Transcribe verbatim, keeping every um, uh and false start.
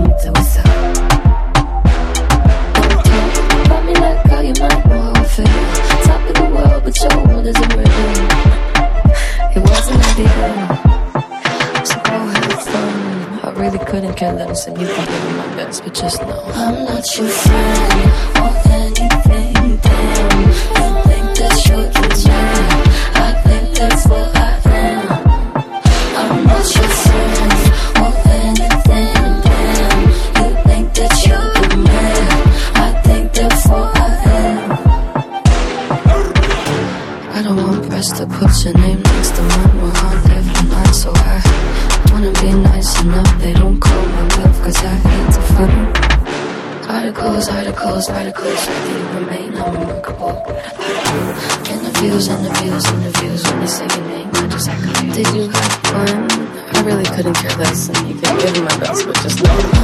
say what's up. Don't talk about me like how you might know how I feel. Top of the world, but your world isn't real. It wasn't ideal, so go have fun. I really couldn't care less, and you can give me my best, but just know I'm not your friend or anything. Damn, you think that you're the man? I think that's what I am. I'm not your friend or anything. Damn, you think that you're the man? I think that's what I am. I don't want press to put your name next to mine. We're on different lines, so I wanna be nice enough. They don't call my bluff, cause I hate to fun. Articles, articles, articles, you remain unremarkable. Interviews, interviews, interviews, when they say your name, I just act like, did you have fun? I really couldn't care less, and you can give me my best, but just know